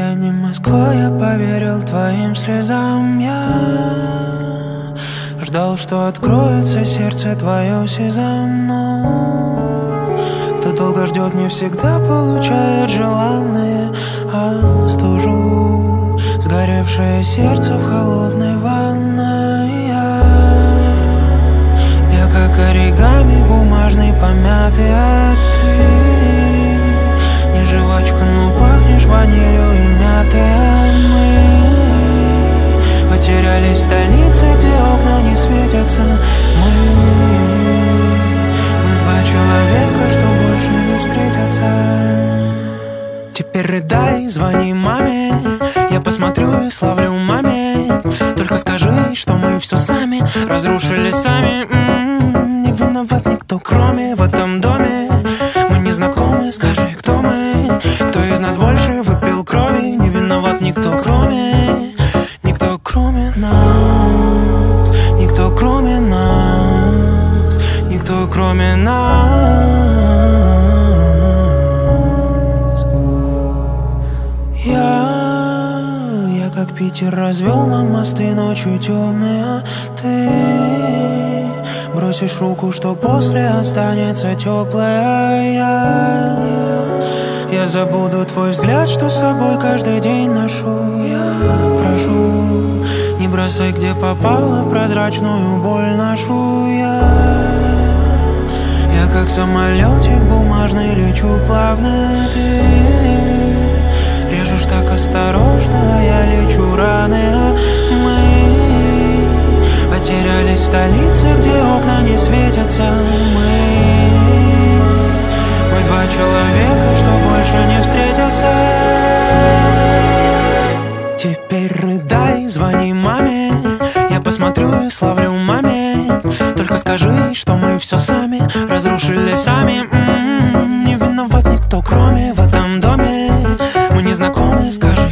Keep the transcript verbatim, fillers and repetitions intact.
я не Москва, я поверил твоим слезам. Я ждал, что откроется сердце твое сезам. Но кто долго ждет, не всегда получает желанное. А стужу сгоревшее сердце в холодной ванной. Я, я как оригами бумажный помятый, а ты не жвачка, но пахнешь ванилью и мятой. А мы потерялись в столице, где окна не светятся. Мы, мы два человека, что больше не встретятся. Теперь рыдай, звони маме, я посмотрю и славлю момент. Только скажи, что мы все сами разрушили сами. М-м-м, не виноват никто, кроме в этом доме. Мы не знакомы, скажи, кто мы. Кто из нас больше выпил крови? Не виноват никто, кроме. Никто, кроме нас. Никто, кроме нас. Никто, кроме нас. Я, я как Питер развел нам мосты ночью темные, а ты бросишь руку, что после останется теплая. Я, я забуду твой взгляд, что с собой каждый день ношу. Я прошу, не бросай, где попало, прозрачную боль ношу. Я, я как самолетик бумажный лечу плавно. Ты режешь так осторожно, а я лечу раны. А мы потерялись в столице, где окна не светятся. Мы, мы два человека, что больше не встретятся. Теперь рыдай, звони маме, я посмотрю и славлю момент. Только скажи, что мы все сами разрушили сами. М-м-м, не виноват никто, кроме в этом доме. Мы не знакомы, скажи,